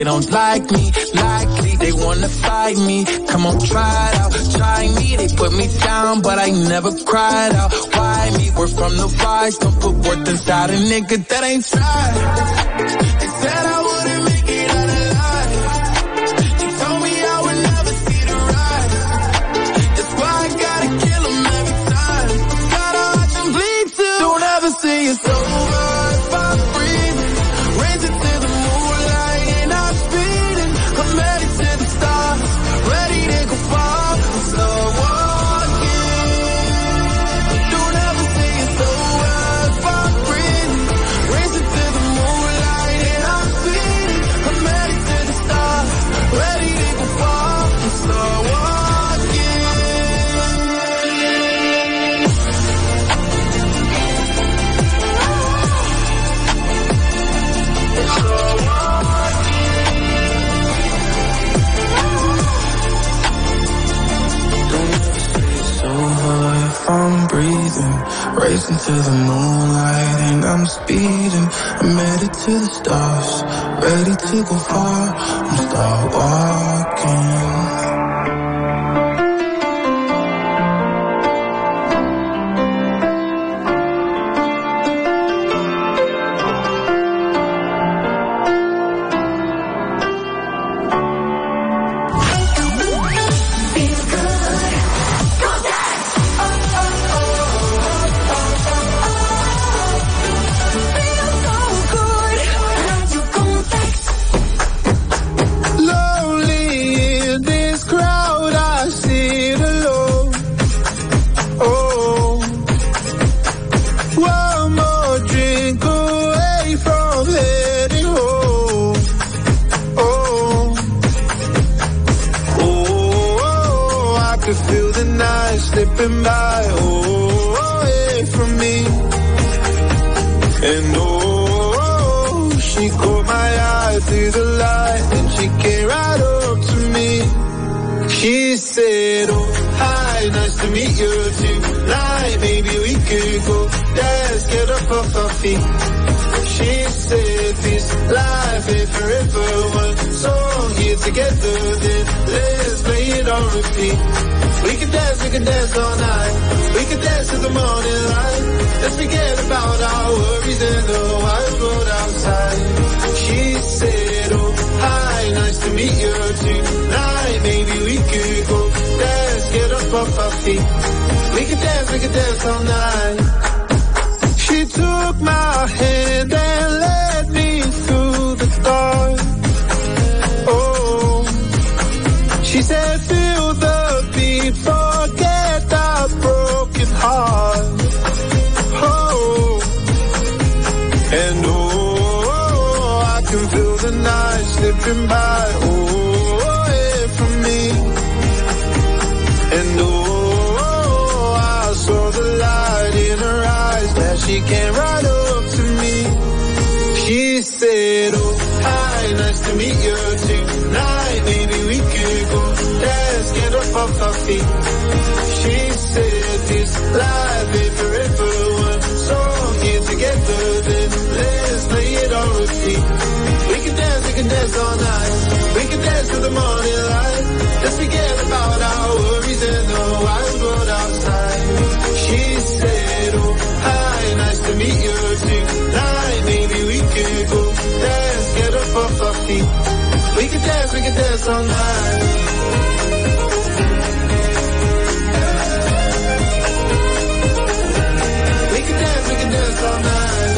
They don't like me, likely they wanna fight me. Come on, try it out, try me. They put me down, but I never cried out. Why me? We're from the rise, don't put worth inside a nigga that ain't tried. They said I wouldn't make it out alive. They told me I would never see the rise. That's why I gotta kill them every time. Gotta watch them bleed too. Don't ever say it's over if I'm breathing. Raise it to the moonlight and I'm speeding. I'm headed to the stars, ready to go far. I'm slow walking. Don't ever say it's over if I'm breathing. Raise it to the moonlight and I'm speeding. I'm headed to the stars, ready to go far. I'm slow walking. Slow I'm breathing, racing to the moonlight and I'm speeding. I'm headed to the stars, ready to go far. I'm start walking. Slipping by, away from me. And she caught my eye through the light and she came right up to me. She said, oh, hi, nice to meet you tonight. Maybe we could go dance, get up off our feet. She said, this life ain't forever. One song here together, then let's play it on repeat. We can dance all night. We can dance till the morning light. Let's forget about our worries and the wild world outside. She said, oh, hi, nice to meet you tonight. Maybe we could go dance, get up off our feet. We can dance all night. She took my hand and led me through the dark. Oh, she said, feel the beat, forget the broken heart. Oh, and I can feel the night slipping by, away from me. And I saw the light in her eyes, that she came right up to me. She said, oh, hi, nice to meet you tonight. Maybe we could go dance, get up off our feet. She said, this life ain't forever. One song here together, then let's play it on repeat. We can dance all night. We can dance till the morning light. Let's forget about our worries and the wild world outside. She said, oh, hi, nice to meet you tonight. Maybe we could go dance, get up off our feet. We can dance all night. We can dance all night.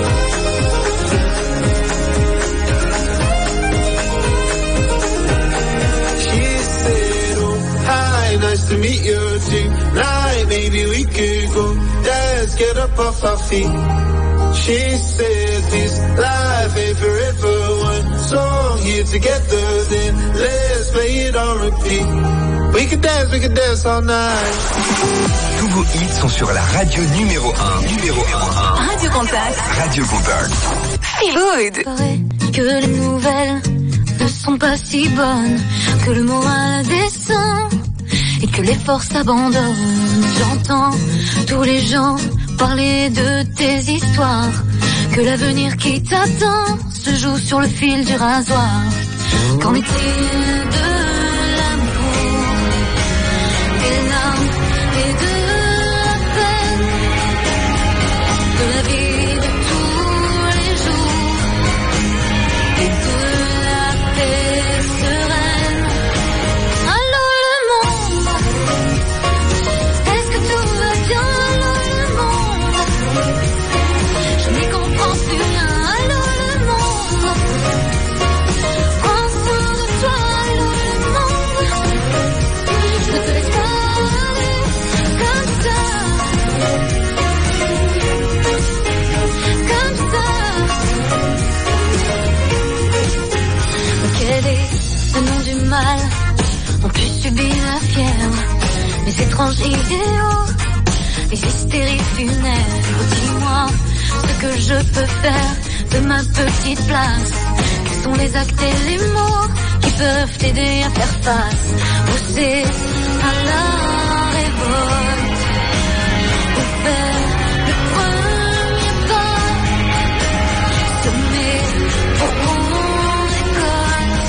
She said, oh, hi, nice to meet you tonight. Maybe we could go dance, get up off our feet. She said, this life ain't forever. One song here together, then let's play it on repeat. We can dance all night. Tous vos hits sont sur la radio numéro 1. Radio Contact. Radio Contact. Feel good. Que les nouvelles ne sont pas si bonnes, que le moral descend et que les forces abandonnent. J'entends tous les gens parler de tes histoires, que l'avenir qui t'attend se joue sur le fil du rasoir. Qu'en est-il de l'amour, des larmes et de la peine, de la vie de tous les jours et de la paix sereine? Allô le monde, est-ce que tout va bien? Allô le monde, je n'y comprends plus rien. Allô le monde, prends soin de toi. Allô le monde, je ne te laisse pas aller comme ça, comme ça. Quel est le nom du mal? On peut subir la fièvre, les étranges idéaux, les hystéries funèbres. Dis-moi ce que je peux faire de ma petite place. Quels sont les actes et les mots qui peuvent t'aider à faire face? Pousser à la révolte, ou faire le premier pas, semer pour qu'on récolte,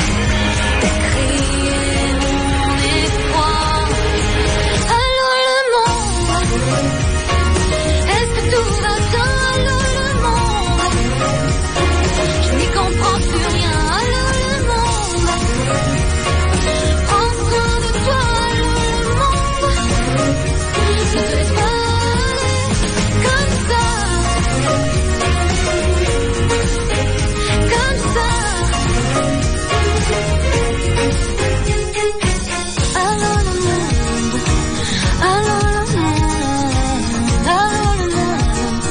crier mon espoir. Allô le monde, est-ce que tout va bien? Allô le monde, je n'y comprends plus rien. Allô le monde, prends soin de toi. Allô le monde, ne te laisse pas aller comme ça, comme ça. Allô le monde, allô le monde, allô le monde,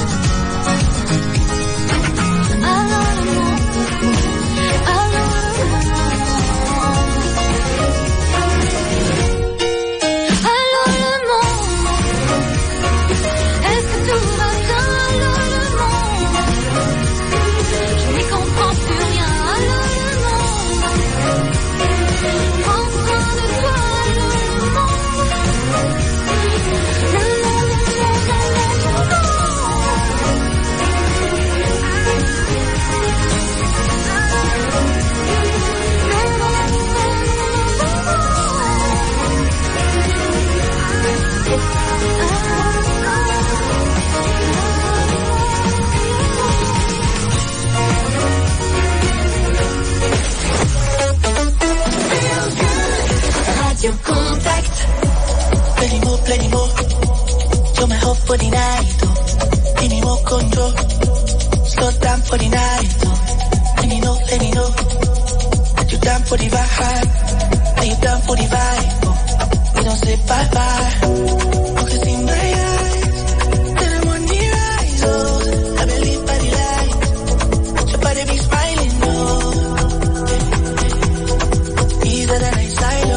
allô le monde, allô le monde, allô le monde, est-ce que tout va bien? Allô le monde, je n'y comprends plus rien. Allô le monde, prends soin de toi. Allô le monde, Radio Contact. Plenty more. You're my hope for the night. Give me more control. Slow down for the night. Let me know. You down for the vibe? Are you down for the vibe? We don't say bye bye. I can see my eyes. Then I'm on the rise. Oh, I believe by the light. Your body be smiling. Oh, easier than I silo.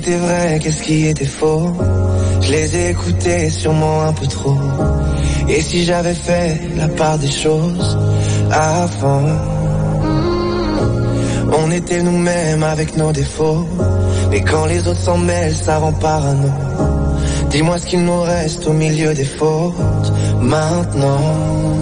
était vrai, qu'est-ce qui était faux? Je les ai écoutés, sûrement un peu trop. Et si j'avais fait la part des choses avant? On était nous-mêmes avec nos défauts. Mais quand les autres s'en mêlent, ça rend parano. Dis-moi ce qu'il nous reste au milieu des fautes maintenant.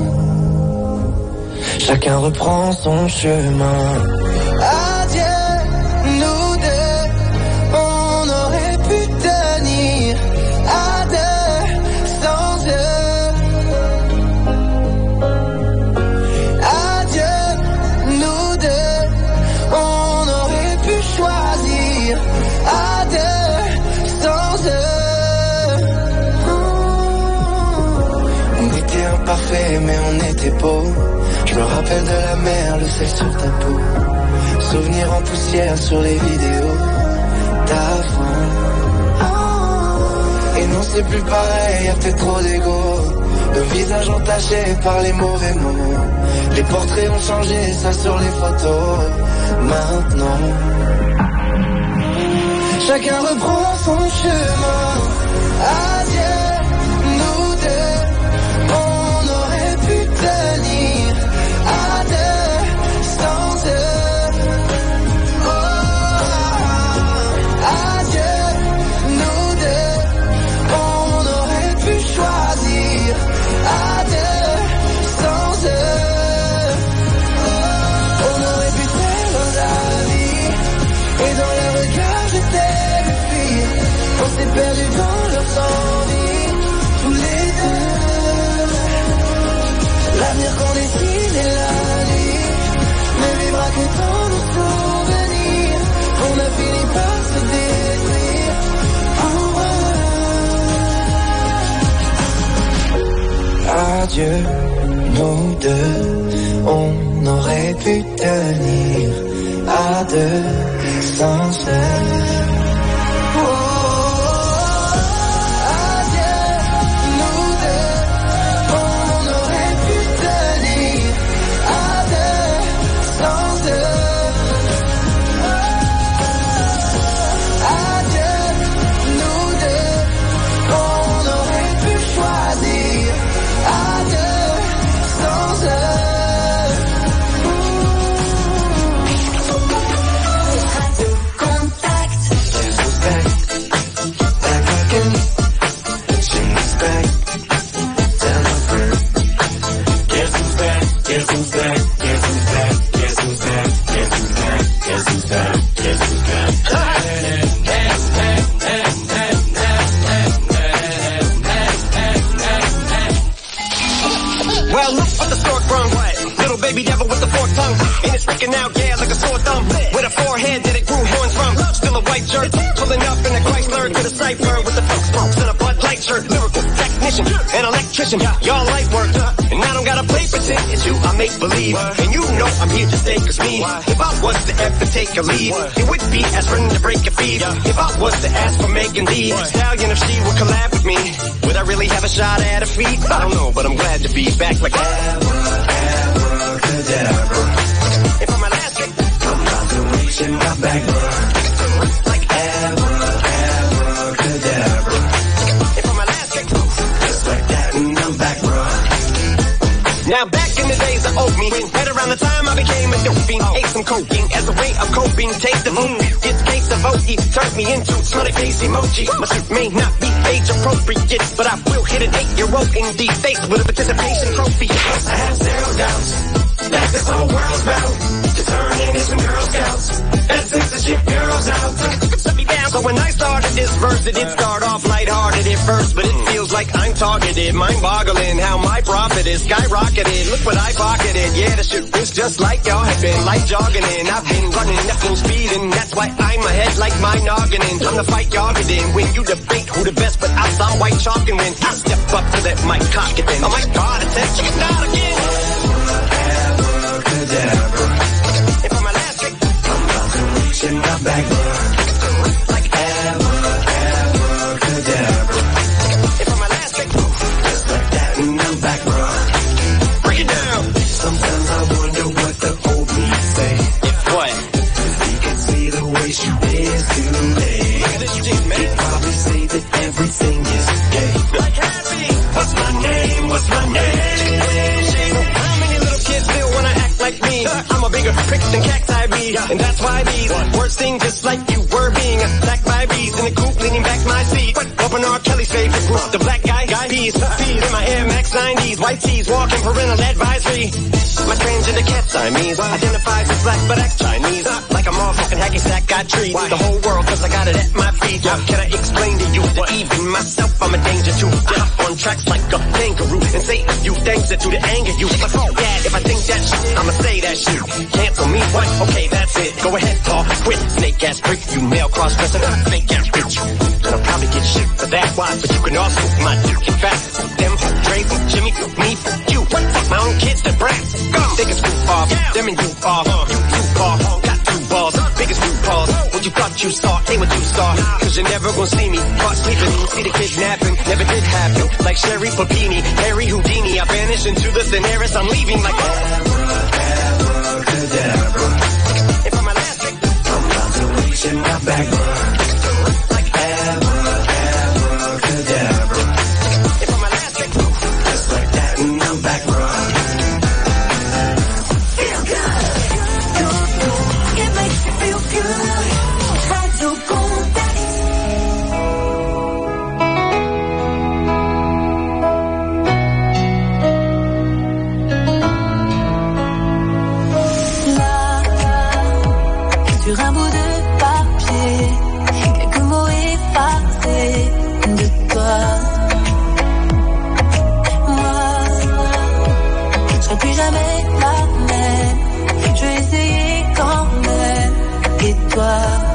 Chacun reprend son chemin. Adieu, nous deux, on aurait pu tenir à deux sans eux. Adieu, nous deux, on aurait pu choisir à deux sans eux. On était imparfaits mais on était beaux. Je me rappelle de la mer, le sel sur ta peau. Souvenirs en poussière sur les vidéos d'avant. Et non c'est plus pareil, y'a peut-être trop d'ego. Le visage entaché par les mauvais mots. Les portraits ont changé, ça sur les photos. Maintenant chacun reprend son chemin. Adieu, nous deux, on aurait pu tenir à deux sans eux. Oh, adieu, nous deux, on aurait pu choisir à deux sans eux. On aurait pu faire la vie et dans leur regard j'étais le pire. On s'est perdu dans leurs envies, tous les deux. L'avenir qu'on dessine est la nuit, ne vivra que dans nos souvenirs. On a fini par se détruire pour eux. Adieu, nous deux, on aurait pu tenir à deux sans eux. Y'all light work, and I don't gotta play pretend it's you, I make believe. And you know I'm here to stay, cause me, if I was to ever take a leave, it would be aspirin to break a fever. If I was to ask for Megan Thee Stallion, if she would collab with me, would I really have a shot at her feet? I don't know, but I'm glad to be back like abracadabra. If I'm elastic, I'm about to reach in my back, like abracadabra. If I'm elastic, just like that, and I'm back, bro. Now back in the days I owed me, right around the time I became a dope fiend, ate some cocaine as a way of coping, taste the food, this case of OE turned me into smiley face emoji. My suit may not be age appropriate, but I will hit an 8-year-old in the face with a participation trophy. Yes, I have zero doubts that this whole world's about to turn into some Girl Scouts and censorship girls out. Set me down. So when I started this verse, it did start off lighthearted at first, but it feels like I'm targeted, mind-boggling how my profit is skyrocketed. Look what I pocketed. Yeah, the shit was just like y'all had been, like jogging in. I've been running at full speed, and that's why I'm ahead like my noggin. Time to fight y'all in. When you debate who the best, but I saw white chalk and win. I step up to that mic, cock it then. Oh my God, it's that chicken out again. Abracadabra. If I'm elastic, I'm about to reach in my back, like abracadabra. If I'm elastic, just like that, and I'm back, bro. Break it down. Sometimes I wonder what the old me say. If what? If he could see the way she is today. Look at this I'm a bigger prick than cacti be, and that's why these words sing just like you were being attacked by bees in the coop, leaning back my seat. Open R. Kelly's favorite group, the black guy peas. In my Air Max 90s, white tees, walking parental advisory. My transgender cat Siamese identifies as black but acts Chinese. Like I'm all fucking hacky sack, got trees. The whole world cause I got it at my feet. Can I explain to you that even myself I'm a danger to? I hop on tracks like a kangaroo and say a few things that do to anger you. But fuck that, if I think that shit, I'ma say that shit. Cancel me, what? Okay, that's it. Go ahead, Paul, quit. Snake ass prick, you male cross-dresser, fake ass bitch. And I'll probably get shit for that. Why? But you can also my dick in fact. Them, Dre, Jimmy, me, you. What? Fuck my own kids, the brats. Come, they can scoop off. Them and you off. You off. Got two balls, biggest two balls. What you thought you saw, ain't what you saw. Cause you're never gonna see me caught sleeping. See the kidnapping, never did happen. Like Sherry Papini, Harry Houdini. I vanish into the scenarios, I'm leaving like abracadabra. If I'm my last trick, I'm about to reach in my back. Like abracadabra. If I'm my last trick, just like that and I'm back, bro. Feel good. It makes you feel good. Radio Contact. Sur un bout de papier, quelques mots effacés de toi. Moi, je serai plus jamais la même. Je vais essayer quand même. Et toi,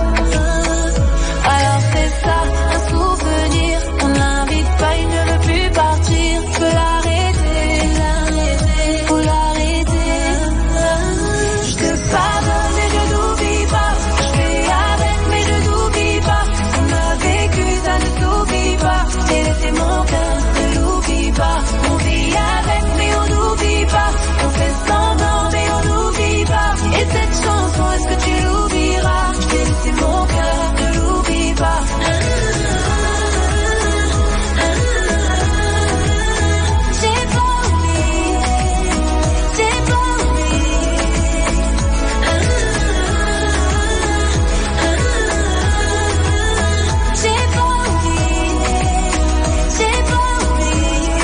alors c'est ça, un souvenir. On n'invite pas, il ne veut plus partir. Je peux l'arrêter, faut l'arrêter. Je te pardonne et je n'oublie pas. Je fais avec mais je n'oublie pas. On a vécu, ça ne s'oublie pas. J'ai laissé mon cœur, ne l'oublie pas. On vit avec mais on n'oublie pas. On fait semblant mais on n'oublie pas. Et cette chanson, est-ce que tu l'oublieras? J'ai laissé mon cœur, ne l'oublie pas. J'ai pas oublié, j'ai pas oublié. J'ai pas oublié, j'ai pas oublié.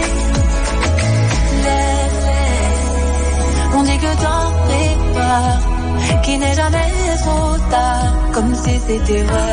On dit que t'en prépares, qu'il n'est jamais trop tard, comme si c'était vrai.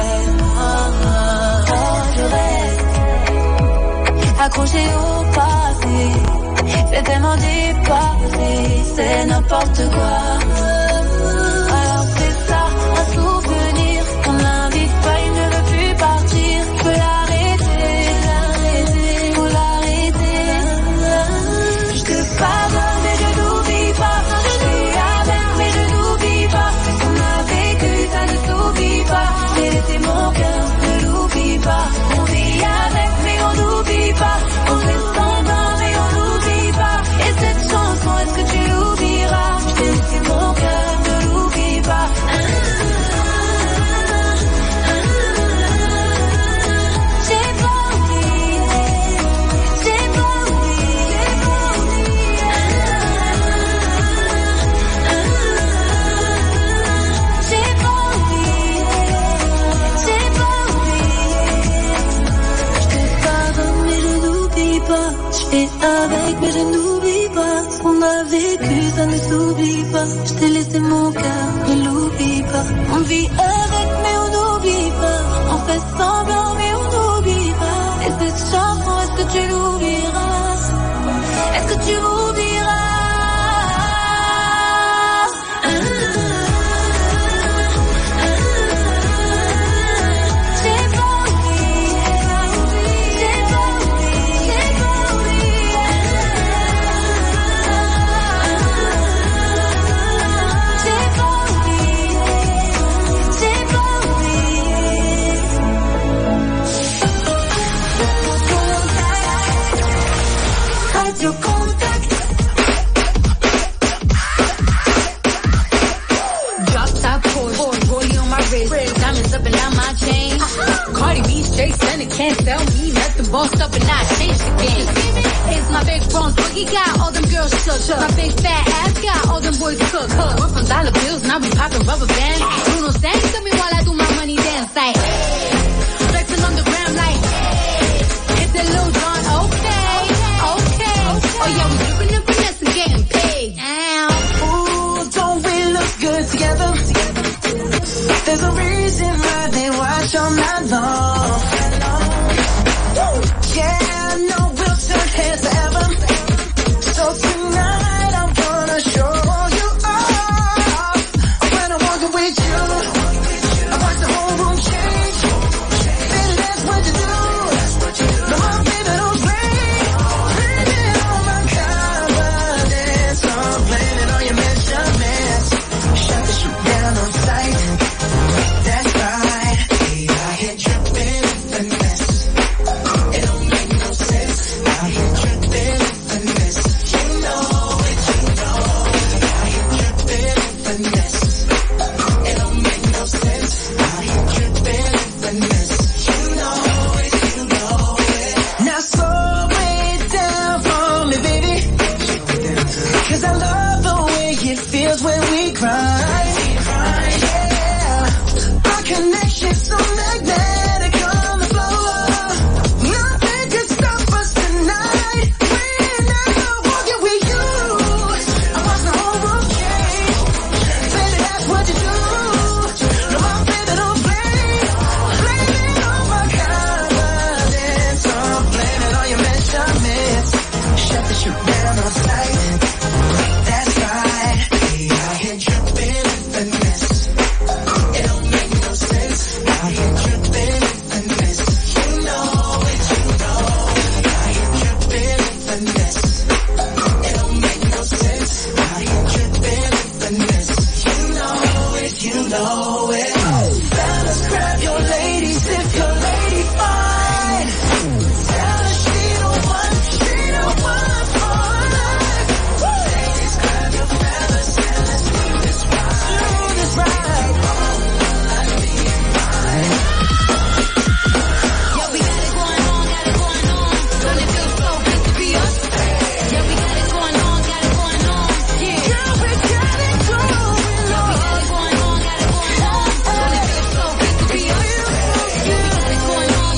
Je reste accroché au passé, c'est tellement dépassé, c'est n'importe quoi. Alors c'est ça, un souvenir, on n'invite pas, il ne veut plus partir. Je peux l'arrêter, faut l'arrêter. Je te pardonne mais je n'oublie pas. Je suis avec mais je n'oublie pas. On a vécu, ça ne s'oublie pas. J'ai laissé mon cœur, ne l'oublie pas. On vit avec mais on n'oublie pas. On fait semblant mais on n'oublie pas. Et cette chanson, est-ce que tu l'oublieras? J'ai laissé mon cœur, ne l'oublie pas. J'ai pas oublié, j'ai pas oublié, j'ai pas oublié. J'ai pas oublié, j'ai pas oublié. Je te pardonne mais je n'oublie pas. Je fais avec mais je n'oublie pas. Ce qu'on a vécu ça ne s'oublie pas. Je t'ai laissé mon cœur, ne l'oublie pas. On vit avec mais on n'oublie pas. On fait semblant mais on n'oublie pas. Et cette chanson, est-ce que tu l'oublieras? Est-ce que tu l'oublieras? J'ai pas oublié, j'ai pas oublié, j'ai pas oublié. J'ai pas oublié, j'ai pas oublié. Radio Contact. Drop top Porsche, rollie on my wrist, diamonds up and down my chain. Cardi B straight stunning, can't tell me nothing. Bossed up and I changed the game. It's my big bronze boogie got all them girls shook. My big fat ass got all them boys cook. We're from dollar bills, now we poppin' rubber bands. Bruno sang to me while I do my money dance like, flexing on the gram like, hit the Lil Jon, okay. Oh yeah, we drippin' and finesse and getting paid. Ooh, don't we look good together? There's a reason why they watch all night long. Yeah, no, we'll turn heads forever. So tonight I'm gonna show you off. When I'm walking with you, I watch the whole room change. Baby, that's what you do. No, my baby, don't play. Blame it on my confidence. I'm blaming on your measurements. Shut the shit down on sight. That's right. Hey, I hit dripping in finesse. It don't make no sense. I hit dripping in finesse. You know it, you know it. I hit dripping in finesse. It don't make no sense. I hit dripping in finesse. You know it, you know it. Now slow it down for me, baby. 'Cause I love the way it feels when we grind. Yeah, our connection's so magnetic on the floor. Nothing can stop us tonight. When I'm walking with you, I watch the whole world change. Baby, that's what you do. No, my baby, don't play. Blame it on my confidence. I'm blaming on your measurements. Shut the shit down on sight. That's right. Hey, I hit dripping in finesse. It don't make no sense. I hit dripping in finesse. You know it, you know it. I hit dripping in finesse. It don't make no sense. I hit dripping in finesse. You know it, you know it. Fellas, grab your ladies if your lady fine. Tell her she don't want for life. Ladies, grab your fellas and let's do this right. Do this right. Yeah, we got it going on. And it feels so good to be us. Yeah, we got it going on. Yeah. Girl, we got it going on. Yeah, we got it going on. And it feels so good to be us. Yeah, we got it going on.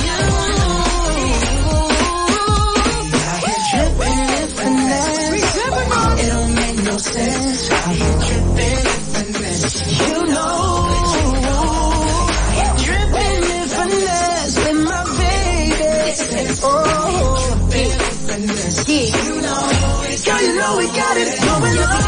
I hit dripping in finesse. It don't make no sense. I hit dripping in finesse. You know. Dripping in finesse with my baby. Oh, dripping in finesse. You know. Girl, you know we got it going on.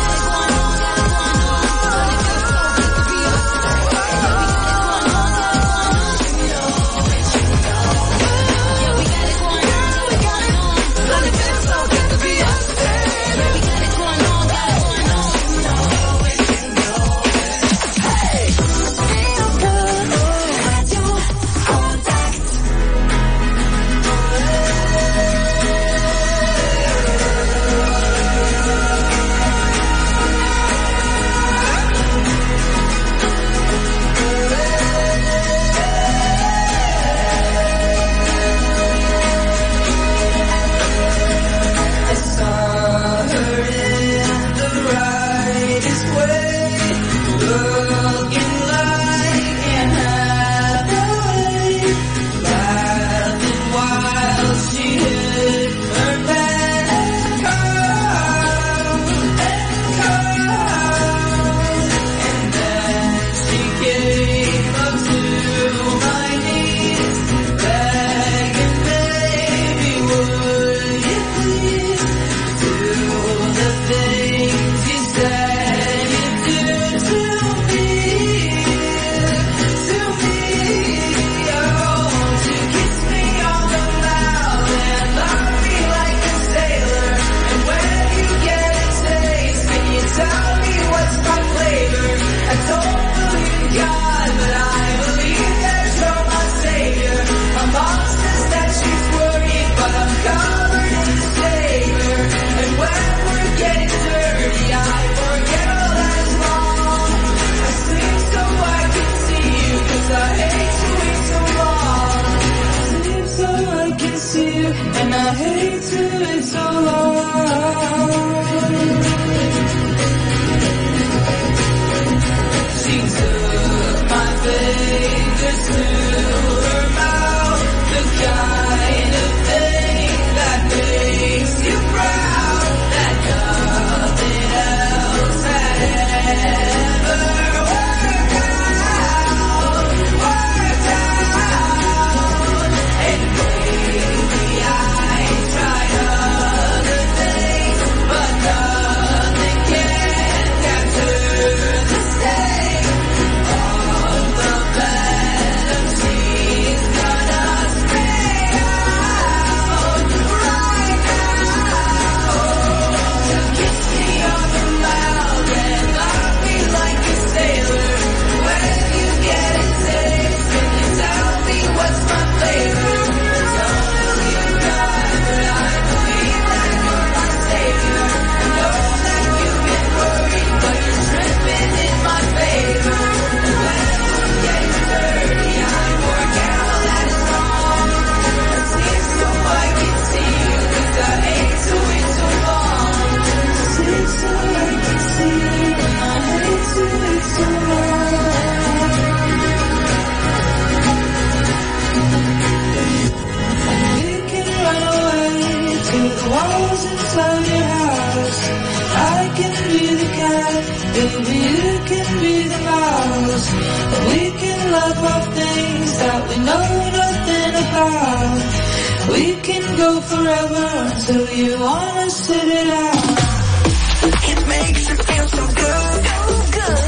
Baby, you can be the mouse, and we can laugh off things that we know nothing about. We can go forever until you wanna sit it out. It makes you feel so good, so good.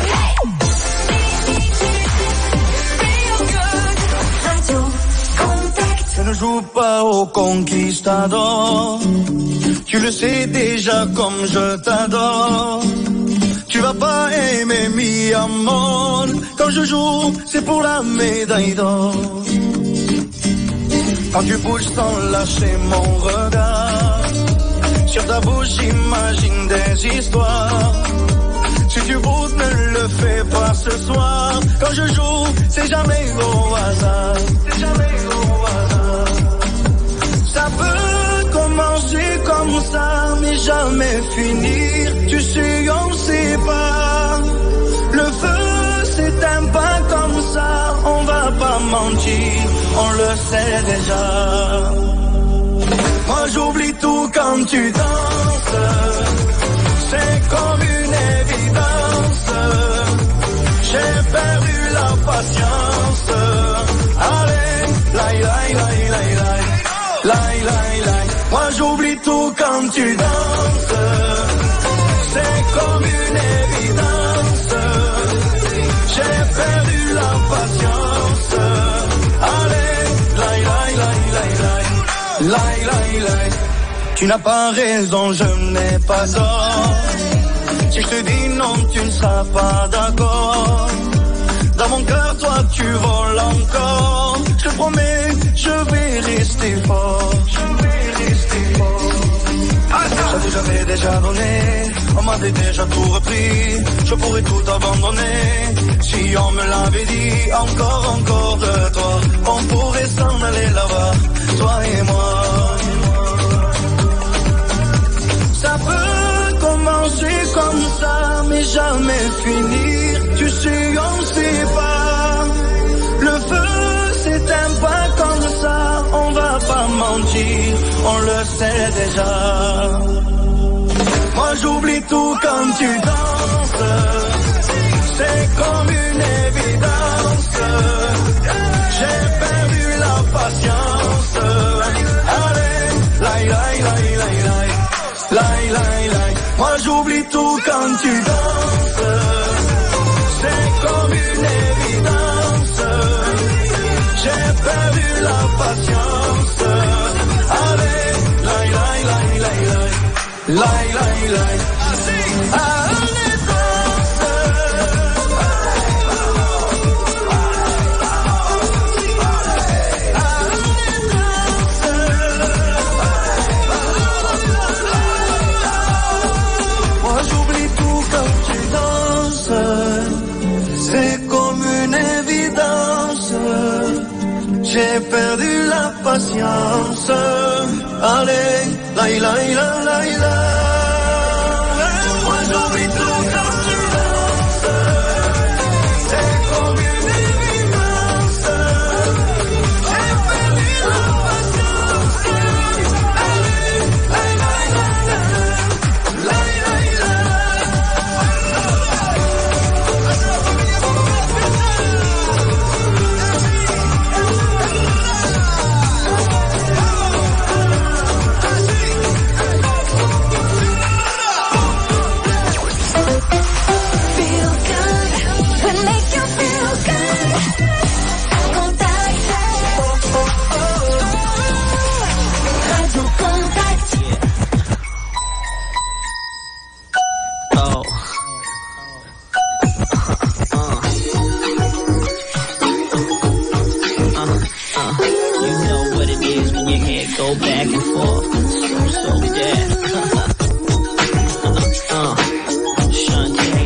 Je ne joue pas au conquistador. Tu le sais déjà comme je t'adore. Tu vas pas aimer mi amor. Quand je joue, c'est pour la médaille d'or. Quand tu bouges sans lâcher mon regard, sur ta bouche j'imagine des histoires. Si tu boudes, ne le fais pas ce soir. Quand je joue, c'est jamais au hasard. C'est jamais au hasard. Ça peut commencer comme ça, mais jamais finir. Tu sais, on sait pas. Le feu s'éteint pas comme ça. On va pas mentir, on le sait déjà. Moi j'oublie tout quand tu danses. C'est comme une évidence. J'ai perdu la patience. Allez, laï, laï, laï, laï, laï. Laï, laï, laï. Moi j'oublie tout quand tu danses. C'est comme une évidence. J'ai perdu la patience. Allez, laï, laï, laï, laï, laï. Laï, laï, laï. Tu n'as pas raison, je n'ai pas tort. Si je te dis non, tu ne seras pas d'accord. Dans mon cœur, toi, tu voles encore. Je te promets, je vais rester fort. Je vais rester fort. J'avais déjà donné, on m'avait déjà tout repris. Je pourrais tout abandonner. Si on me l'avait dit, encore de toi. On pourrait s'en aller là-bas, toi et moi. Ça peut commencer comme ça, mais jamais finir. Tu sais, on sait pas. Le feu s'éteint pas comme ça. On va pas mentir, on le sait déjà. Moi j'oublie tout quand tu danses. C'est comme une évidence. J'ai perdu la patience. Allez, laï, laï, laï, laï, laï. Laï, laï, laï. Moi j'oublie tout quand tu danses. C'est comme une évidence. J'ai perdu la patience. Allez, laï, laï, laï, laï, laï. Laï, laï, laï. Allez, danse. Moi j'oublie tout quand tu danses. C'est comme une évidence. J'ai perdu la patience. Allez, laï, laï, laï, laï, laï. Moi j'oublie tout quand tu danses. C'est comme une évidence. J'ai perdu la patience. Allez, laï, laï, laï, laï, laï, laï. Go back and forth, so yeah. Shantae,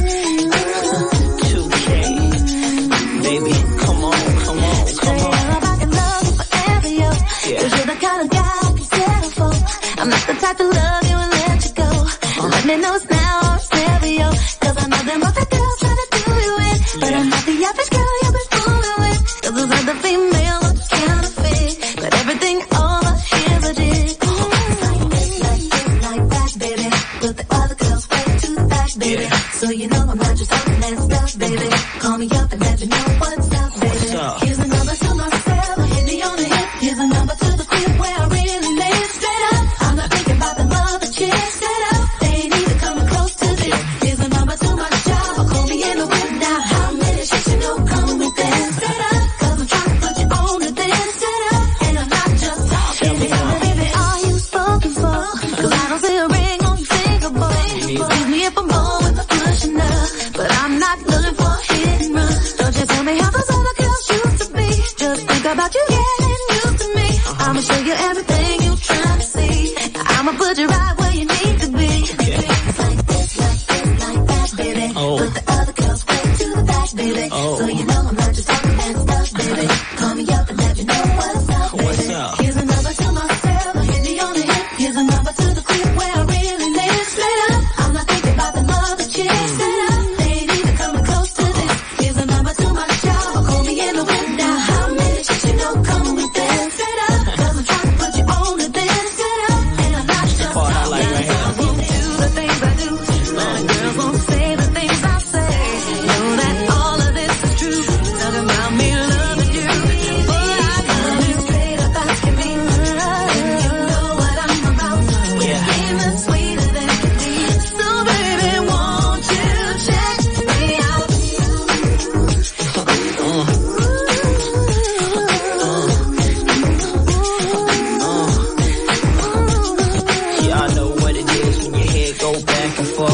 2K, baby, come on. I can love you forever, yo. Yeah. 'Cause you're the kind of guy I can settle for. I'm not the type to love you and let you go. Let me know it's now or it's never, yo. 'Cause I know them other girls try to do you in, but I'm not the average girl you've been fooling with. 'Cause there's other female that's counterfeit, but everything all I hear is it. Like this, like that, baby. But the other girls way too fast, baby. So you know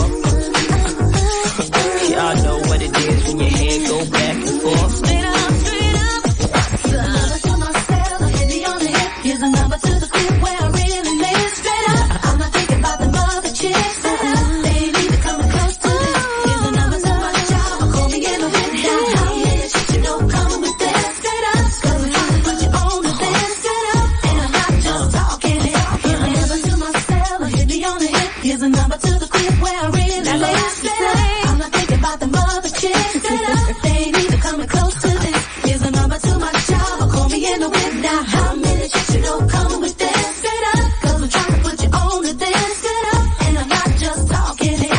forth. Y'all know what it is when your head go back and forth. Straight up. Another to myself, hit me on the hip. Here's a number to the crib where I really live. Straight up, I'm not thinking about the mother chicks. They ain't even coming close to this. Here's a number to my job, call me in the window. How many shit you know coming with this? Straight up, cause we trying to put you on the this. Straight up, and I'm not just talking it. Here's a number to myself, hit me on the hip. Here's a number to the crib where I really live. Straight up, I'm not thinking about the mother chicks. Straight up, they ain't even coming close to this. Here's a number to my job, call me in the window. How many shit you know coming with this? Straight up, cause we're trying to put you on the this. Straight up, and I'm not just talking it.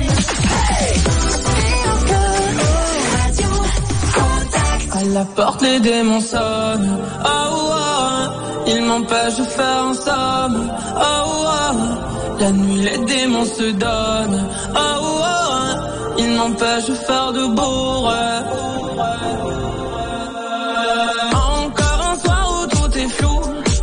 À la porte les démons sonnent. Oh, oh, ils m'empêchent de faire un somme. Oh, oh, la nuit les démons se donnent. Oh, oh, ils m'empêchent de faire de beaux rêves. Encore un soir où tout est flou.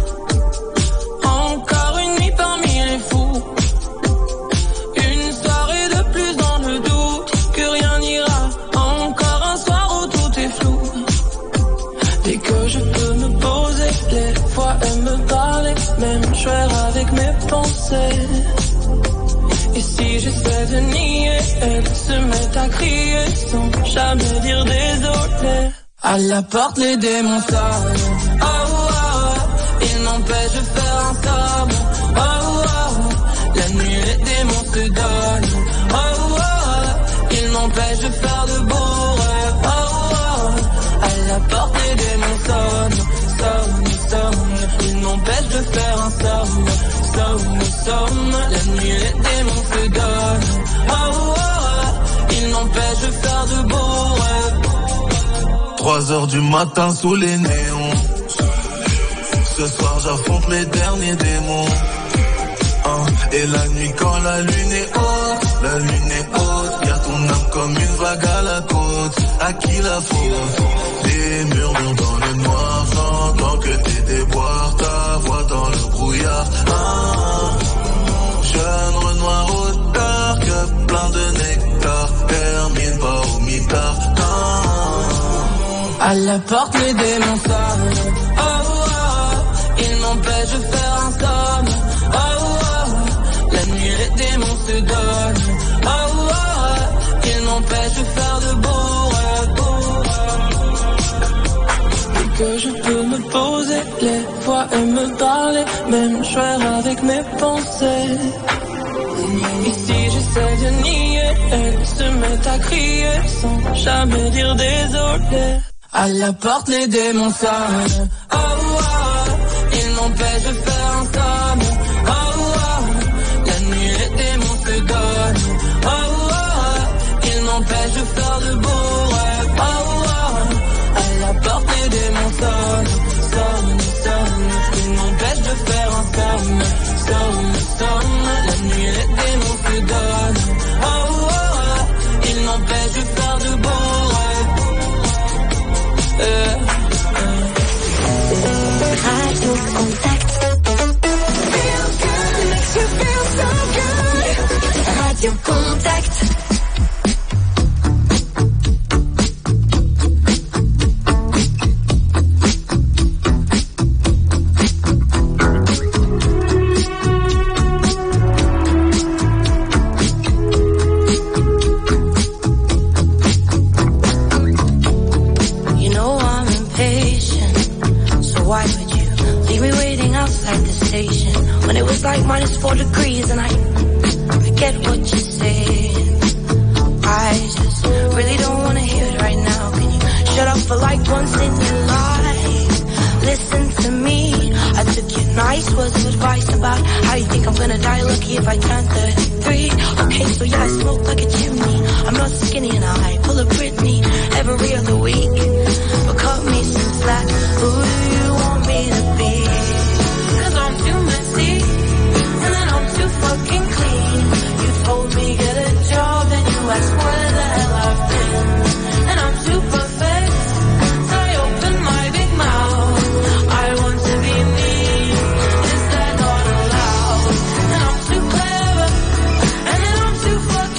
Encore une nuit parmi les fous. Une soirée de plus dans le doute que rien n'ira. Encore un soir où tout est flou. Dès que je peux me poser, les voix elles me parler, même jouer avec mes pensées. Et si j'essaie de nier, elles se mettent à crier sans jamais dire désolé. À la porte les démons sonnent. Oh, oh, oh, ils m'empêchent de faire un somme. Oh, oh, oh, la nuit les démons se donnent. Oh, oh, oh, ils m'empêchent de faire de beaux rêves. Oh, oh, oh, à la porte les démons sonnent. Somme, ils m'empêchent de faire un somme. Somme, la nuit les démons se donnent. Oh, oh, oh, ils m'empêchent de faire de beaux rêves. 3h du matin sous les néons. Ce soir j'affronte mes derniers démons. Et la nuit quand la lune est haute, y'a ton âme comme une vague à la côte. À qui la faute? Des murmures dans le noir, j'entends que tes déboires, ta voix dans le brouillard. Jeune Renoir au dark, plein de nectar, termine pas au mitard. À la porte les démons sonnent. Oh, oh, ils m'empêchent de faire un somme. Oh, oh, la nuit les démons se donnent. Oh, oh, ils m'empêchent de faire de beaux rêves. Dès que je peux me poser, les voix elles me parler, même jouer avec mes pensées. Et si j'essaie de nier, elles se mettent à crier sans jamais dire désolé. À la porte les démons sonnent. Oh, oh, ils m'empêchent de faire un somme. Oh, oh, la nuit les démons se donnent. Oh, oh, ils m'empêchent de faire de beaux rêves. Oh, oh, à la porte les démons sonnent. Ils m'empêchent de faire un somme. La nuit les démons se donnent. Oh, oh, ils m'empêchent de faire de beaux rêves. Radio Contact. Feels good, makes you feel so good. Radio Contact. When it was like -4 degrees and I get what you said. I just really don't wanna hear it right now. Can you shut up for like once in your life? Listen to me. I took your nice words of advice about how you think I'm gonna die lucky if I turn 33. Okay, so yeah, I smoke like a chimney. I'm not skinny and I pull a Britney every other week. But cut me some slack. Who do you want me to be? Too messy, and then I'm too fucking clean. You told me get a job, and you asked where the hell I've been. And I'm too perfect, so I open my big mouth. I want to be me, is that not allowed? And I'm too clever, and then I'm too fucking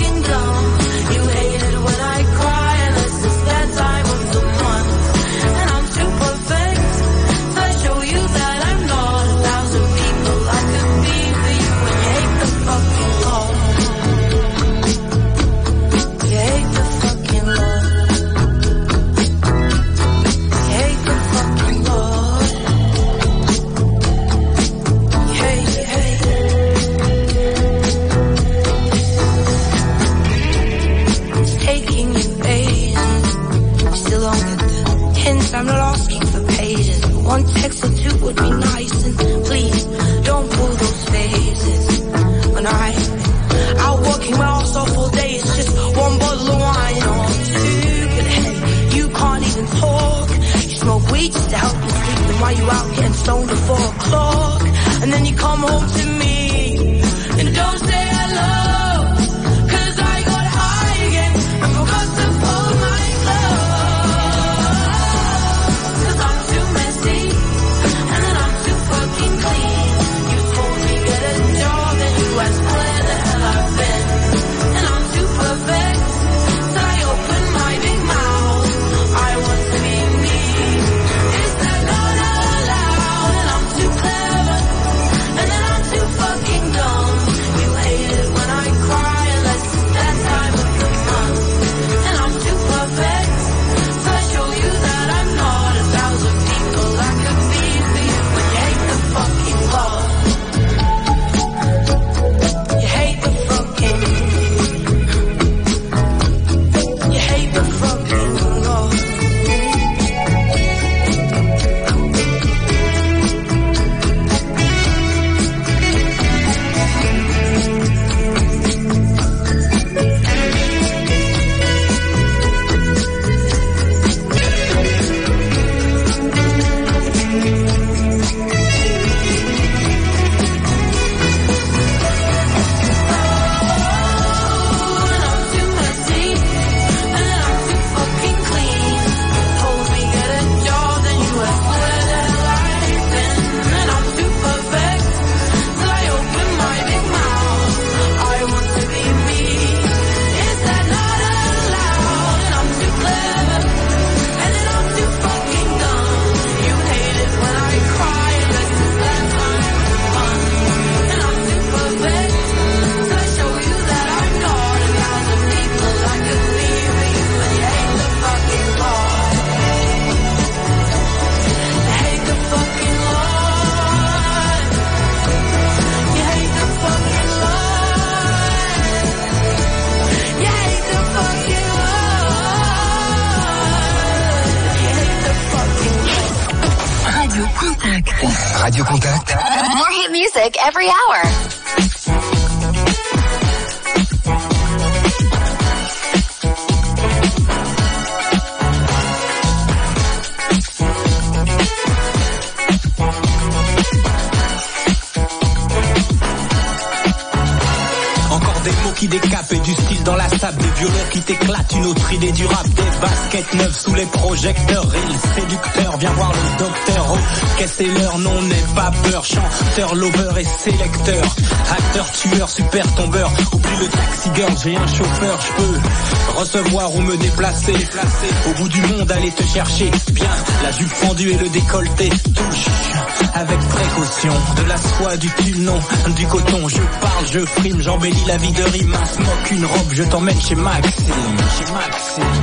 home to me. And don't say hello, 'cause I got high again and forgot to fold my clothes. 'Cause I'm too messy and then I'm too fucking clean. You told me get a job and you asked where the hell I've been. And I'm too perfect, so I open my big mouth. I want to be me. Is that not allowed? And I'm too clever, and then I'm too fucking dumb. You hate it when I cry unless it's that time of the month. And I'm too perfect, so I show you that I'm not 1,000 people I could be for you. When you hate the fucking love, you hate the fucking, you hate the fucking love. Radio Contact. More hit music every hour. Qui décape et du style dans la sable, des violons qui t'éclatent, une autre idée du rap, des baskets neuves sous les projecteurs, il séducteur, viens voir le docteur, oh, qu'est-ce c'est l'heure, non n'aie pas peur, chanteur, lover et sélecteur, acteur, tueur, super tombeur, oublie le taxi girl, j'ai un chauffeur, je peux recevoir ou me déplacer, au bout du monde, aller te chercher, bien, la jupe fendue et le décolleté, touche, avec précaution, de la soie, du tulle, non, du coton, je parle, je frime, j'embellis la vie de rime, un smoke, une robe, je t'emmène chez Maxime, chez Maxime.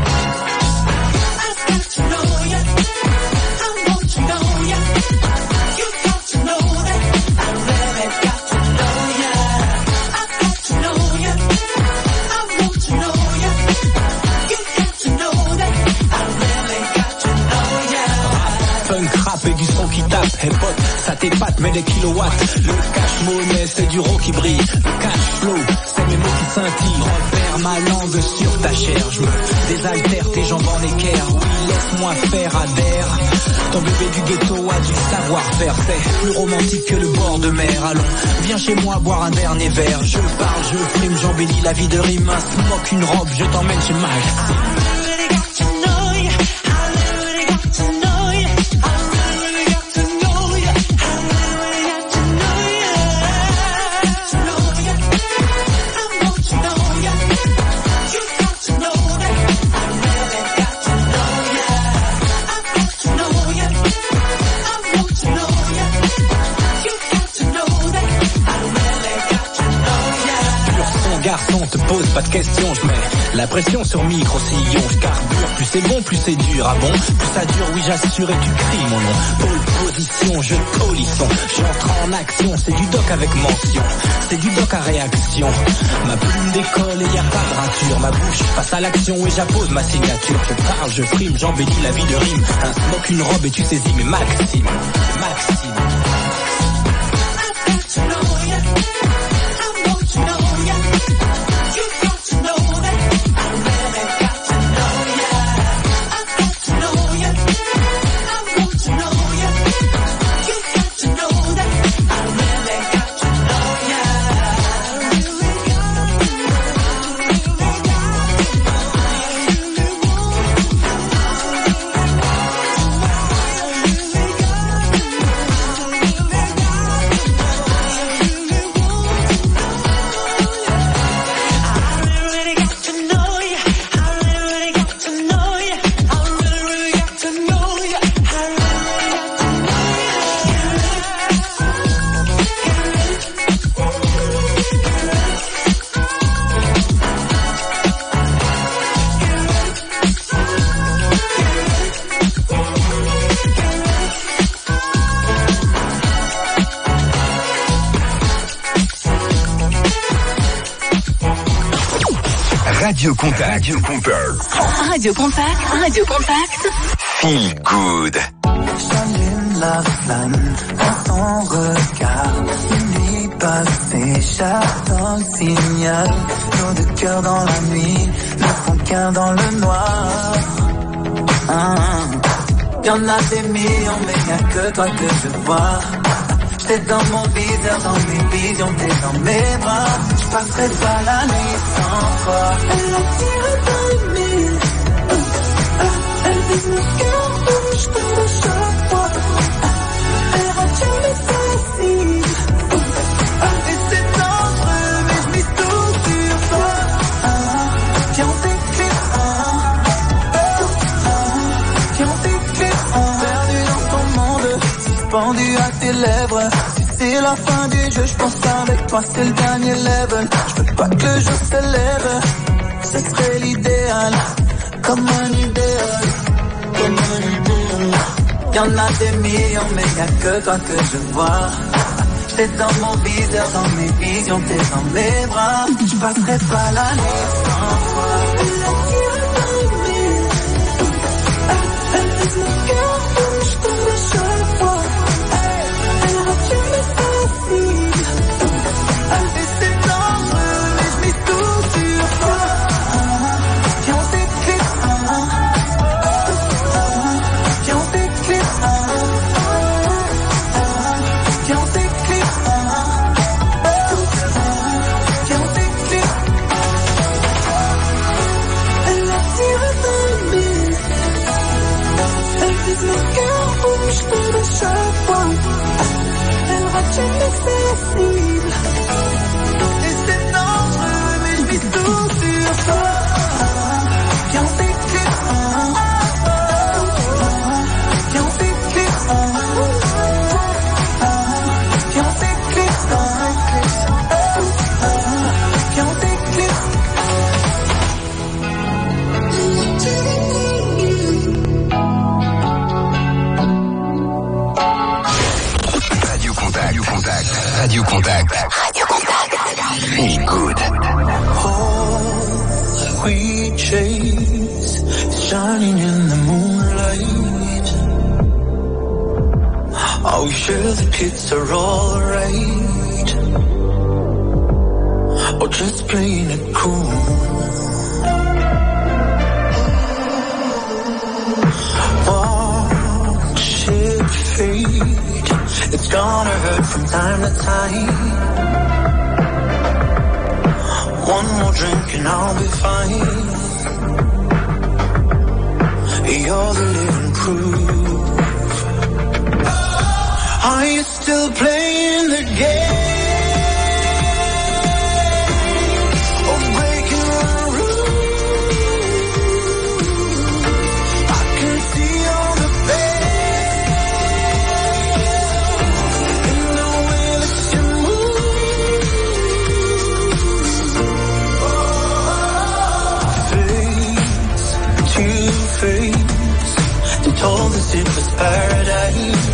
Et du son qui tape, hey pote, ça t'épate, mais des kilowatts. Le cash monnaie, c'est du raw qui brille. Le cash flow, c'est mes mots qui scintillent. Repère ma langue sur ta chair. Je me désaltère, tes jambes en équerre. Oui, laisse-moi faire, adhère. Ton bébé du ghetto a du savoir-faire. C'est plus romantique que le bord de mer. Allons, viens chez moi boire un dernier verre. Je parle, je frime, j'embellis la vie de rime. Un smoke, une robe, je t'emmène chez Maxime. Garçon, te pose pas de questions, je mets la pression sur micro-sillon, je carbure, plus c'est bon, plus c'est dur, ah bon, plus ça dure, oui j'assure et tu cries mon nom, pole position, je polisson, j'entre en action, c'est du doc avec mention, c'est du doc à réaction, ma plume décolle et y a pas de rature, ma bouche passe à l'action et j'appose ma signature, je parle, je frime, j'embellis la vie de rime, un smoke, une robe et tu saisis mes Maxime, Maxime. Radio Contact. Radio Contact. Radio Contact. Radio Contact. Feel good. J'allume la flamme dans ton regard. Une nuit passée, j'attends le signal. Nos deux cœurs dans la nuit, ne font qu'un dans le noir. Y'en a des millions, mais y'a que toi que je vois. T'es dans mon viseur, dans mes visions, t'es dans mes bras. Je passerai pas la nuit sans toi. Elle attire dans le mille. Elle vise mon cœur rouge comme chaque fois. Elle retient mes sensibles. Et c'est dangereux, mais je mise tout sur toi. Viens on s'éclipse. Viens on s'éclipse. Perdu dans ton monde, suspendu à tes lèvres. C'est la fin du jeu, je pense qu'avec toi c'est le dernier level. Je veux pas que le jeu se lève, ce serait l'idéal. Comme un idéal, comme un idéal. Y'en a des millions, mais y'a que toi que je vois. T'es dans mon viseur, dans mes visions, t'es dans mes bras. Je passerai pas la nuit sans toi. Elle attire dans le mille. Elle vise mon cœur rouge comme à chaque fois. Elle retient mes sensibles. Et c'est dangereux, mais je mise tout sur toi. Viens on s'éclipse. Viens on s'éclipse. Viens on s'éclipse. Viens on s'éclipse. Elle attire dans le mille. Elle vise mon cœur rouge comme à chaque fois. Elle retient mes sensibles. Et c'est dangereux, mais je vis tout sur toi. Viens on s'éclipse. Viens on s'éclipse. Viens on s'éclipse. Viens on s'éclipse. Radio Contact. Radio Contact. Radio Contact. Radio Contact. Feel good. All we chase is shining in the moonlight. Are we sure the kids are alright? Or just playing it cool? Watch it fade. It's gonna hurt from time to time. One more drink and I'll be fine. You're the living proof. Are you still playing the game? Or breaking the rules? I can see all the pain in the way that you move. Face to face, they told us it was paradise.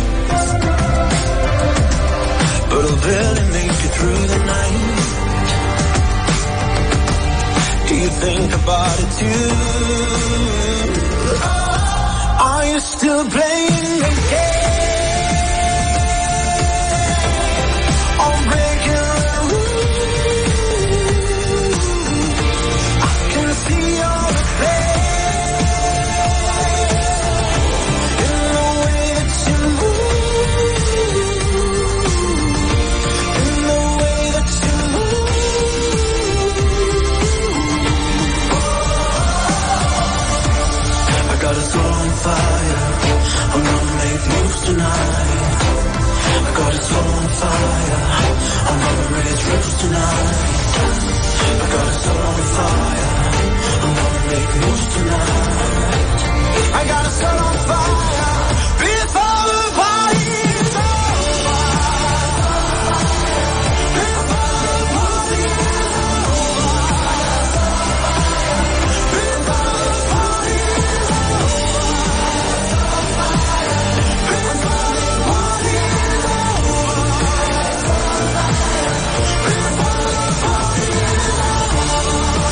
But I'll barely make it through the night. Do you think about it too? Are you still playing the game? Or breaking the rules? I can see all the pain in the way that you move. In the way that you move. I got a soul on fire. I'm gonna make moves tonight. I got a soul on fire. I'm gonna raise roofs tonight. I got a soul on fire. I'm gonna make moves tonight. I got a soul on fire. Before the party's over. Before the party's over. Before the party's over.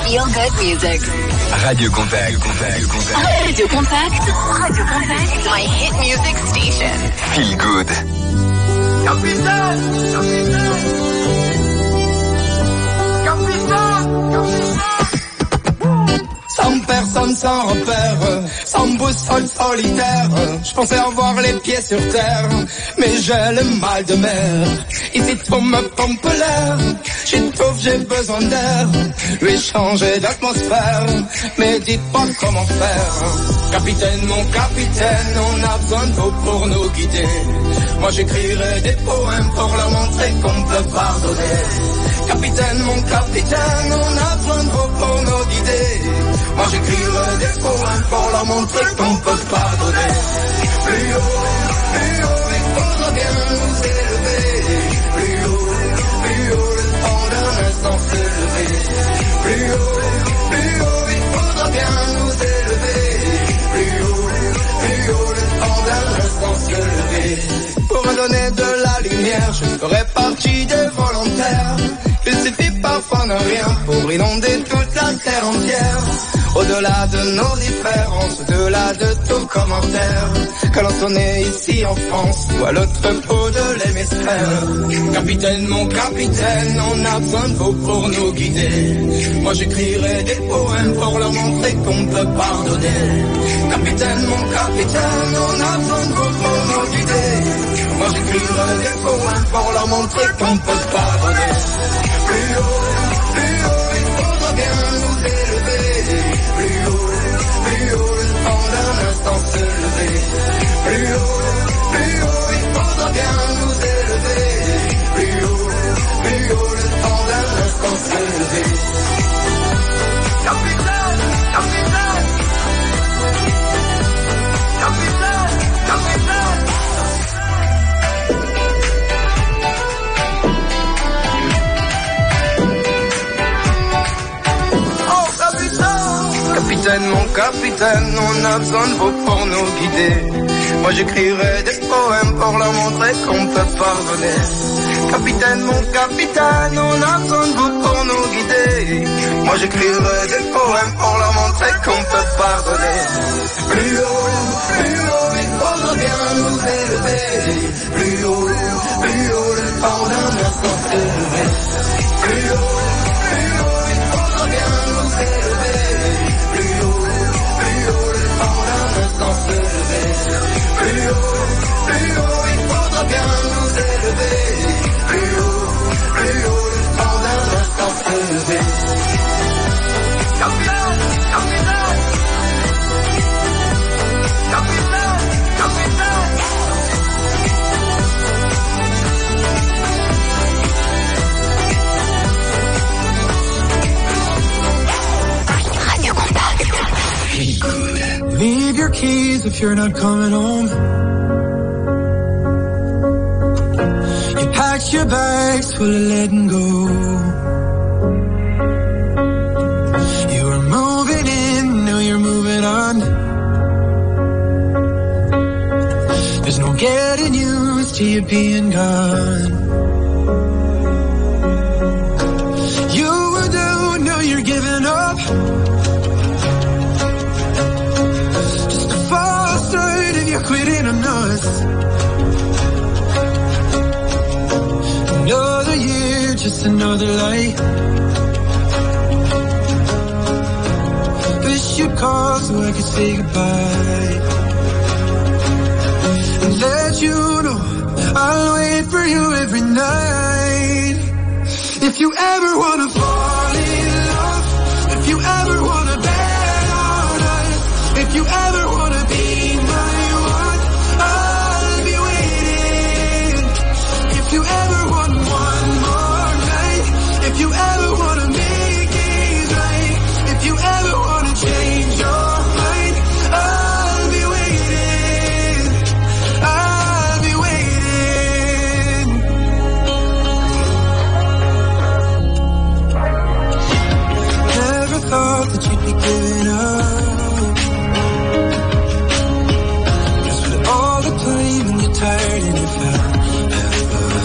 Feel good music. Radio Contact. Radio Contact. My hit music station. Feel good. Capitaine. 100 personnes sans repère, sans boussole solitaire. Je pensais avoir les pieds sur terre, mais j'ai le mal de mer. Ici tout me pompe l'air, j'étouffe, j'ai besoin d'air. Lui changer d'atmosphère, mais dites pas comment faire. Capitaine, mon capitaine, on a besoin de vous pour nous guider. Moi j'écrirai des poèmes pour leur montrer qu'on peut pardonner. Capitaine, mon capitaine, on a besoin de vous pour nous guider. Moi j'écrirai des poèmes pour leur montrer qu'on peut pardonner. Plus haut, il faudra bien nous élever. Plus haut, le temps d'un instant se lever. Plus haut, il faudra bien nous élever. Plus haut, le temps d'un instant se lever. Pour me donner de la lumière, je ferai partie des volontaires. Il suffit parfois de rien pour inonder toute la terre entière. Au-delà de nos différences, au-delà de tout commentaire, que l'on soit né ici en France ou à l'autre bout de l'hémisphère. Capitaine, mon capitaine, on a besoin de vous pour nous guider. Moi j'écrirai des poèmes pour leur montrer qu'on peut pardonner. Capitaine, mon capitaine, on a besoin de vous pour nous guider. Moi j'écrirai des poèmes pour leur montrer qu'on peut pardonner. Plus haut, il faudra bien nous élever. Plus haut, le temps d'un instant se lever. Plus haut, il faudra bien nous élever. Plus haut, le temps d'un instant se lever. Capitaine. Capitaine, mon capitaine, on a besoin de vous pour nous guider. Moi j'écrirai des poèmes pour leur montrer qu'on peut pardonner. Capitaine, mon capitaine, on a besoin de vous pour nous guider. Moi j'écrirai des poèmes pour leur montrer qu'on peut pardonner. Plus haut, il faudra bien nous élever. Plus haut, le temps d'un instant se lever. Plus haut, il faudra bien nous élever. Plus haut, le temps d'un instant se lever. Plus haut, il faudra bien nous élever. Plus haut, le temps d'un instant se lever. Capitaine. Leave your keys if you're not coming home. You packed your bags full of letting go. You were moving in, now you're moving on. There's no getting used to you being gone. You were down, now you're giving up. Quitting on us. Another year, just another light. Wish you'd call so I could say goodbye and let you know I'll wait for you every night. If you ever wanna fall in love, if you ever wanna bet on us, if you ever